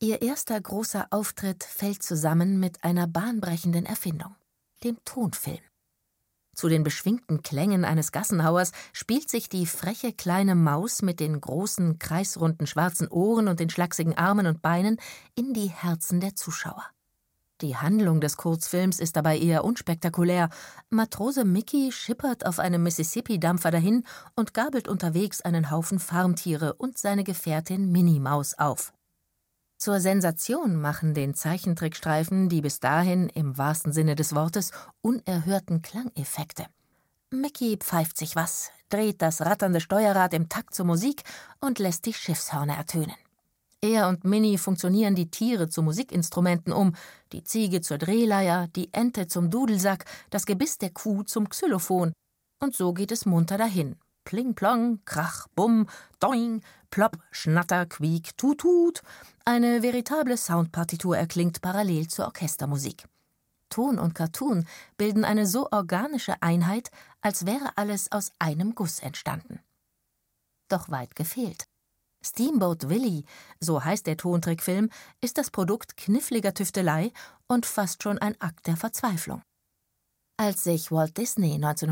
Ihr erster großer Auftritt fällt zusammen mit einer bahnbrechenden Erfindung, dem Tonfilm. Zu den beschwingten Klängen eines Gassenhauers spielt sich die freche kleine Maus mit den großen, kreisrunden schwarzen Ohren und den schlachsigen Armen und Beinen in die Herzen der Zuschauer. Die Handlung des Kurzfilms ist dabei eher unspektakulär. Matrose Mickey schippert auf einem Mississippi-Dampfer dahin und gabelt unterwegs einen Haufen Farmtiere und seine Gefährtin Minnie Maus auf. Zur Sensation machen den Zeichentrickstreifen die bis dahin, im wahrsten Sinne des Wortes, unerhörten Klangeffekte. Mickey pfeift sich was, dreht das ratternde Steuerrad im Takt zur Musik und lässt die Schiffshörner ertönen. Er und Minnie funktionieren die Tiere zu Musikinstrumenten um, die Ziege zur Drehleier, die Ente zum Dudelsack, das Gebiss der Kuh zum Xylophon. Und so geht es munter dahin. Pling plong, krach, bumm, doing, plopp, schnatter, quiek, tut, tut. Eine veritable Soundpartitur erklingt parallel zur Orchestermusik. Ton und Cartoon bilden eine so organische Einheit, als wäre alles aus einem Guss entstanden. Doch weit gefehlt. Steamboat Willie, so heißt der Tontrickfilm, ist das Produkt kniffliger Tüftelei und fast schon ein Akt der Verzweiflung. Als sich Walt Disney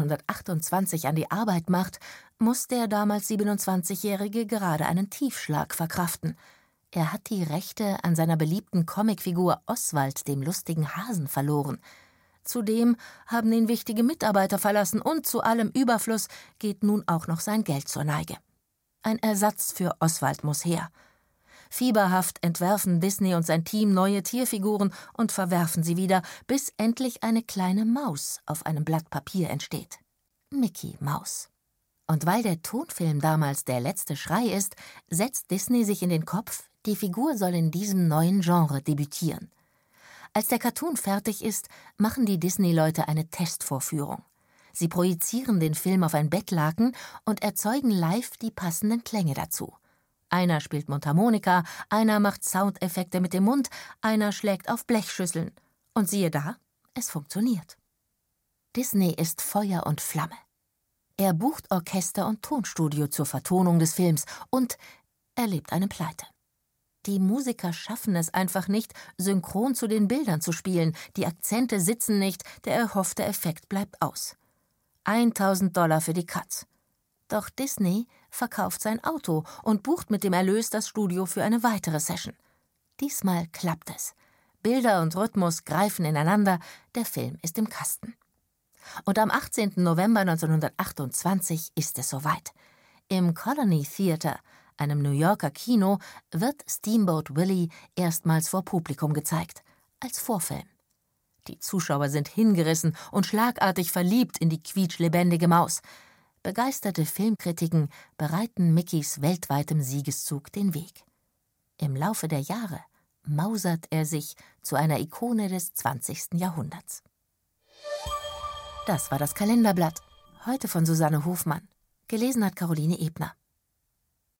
1928 an die Arbeit macht, muss der damals 27-Jährige gerade einen Tiefschlag verkraften. Er hat die Rechte an seiner beliebten Comicfigur Oswald, dem lustigen Hasen, verloren. Zudem haben ihn wichtige Mitarbeiter verlassen und zu allem Überfluss geht nun auch noch sein Geld zur Neige. Ein Ersatz für Oswald muss her. Fieberhaft entwerfen Disney und sein Team neue Tierfiguren und verwerfen sie wieder, bis endlich eine kleine Maus auf einem Blatt Papier entsteht. Mickey Maus. Und weil der Tonfilm damals der letzte Schrei ist, setzt Disney sich in den Kopf, die Figur soll in diesem neuen Genre debütieren. Als der Cartoon fertig ist, machen die Disney-Leute eine Testvorführung. Sie projizieren den Film auf ein Bettlaken und erzeugen live die passenden Klänge dazu. Einer spielt Mundharmonika, einer macht Soundeffekte mit dem Mund, einer schlägt auf Blechschüsseln. Und siehe da, es funktioniert. Disney ist Feuer und Flamme. Er bucht Orchester und Tonstudio zur Vertonung des Films und erlebt eine Pleite. Die Musiker schaffen es einfach nicht, synchron zu den Bildern zu spielen, die Akzente sitzen nicht, der erhoffte Effekt bleibt aus. $1.000 für die Cuts. Doch Disney verkauft sein Auto und bucht mit dem Erlös das Studio für eine weitere Session. Diesmal klappt es. Bilder und Rhythmus greifen ineinander, der Film ist im Kasten. Und am 18. November 1928 ist es soweit. Im Colony Theater, einem New Yorker Kino, wird Steamboat Willie erstmals vor Publikum gezeigt, als Vorfilm. Die Zuschauer sind hingerissen und schlagartig verliebt in die quietschlebendige Maus. Begeisterte Filmkritiken bereiten Mickeys weltweitem Siegeszug den Weg. Im Laufe der Jahre mausert er sich zu einer Ikone des 20. Jahrhunderts. Das war das Kalenderblatt, heute von Susanne Hofmann. Gelesen hat Caroline Ebner.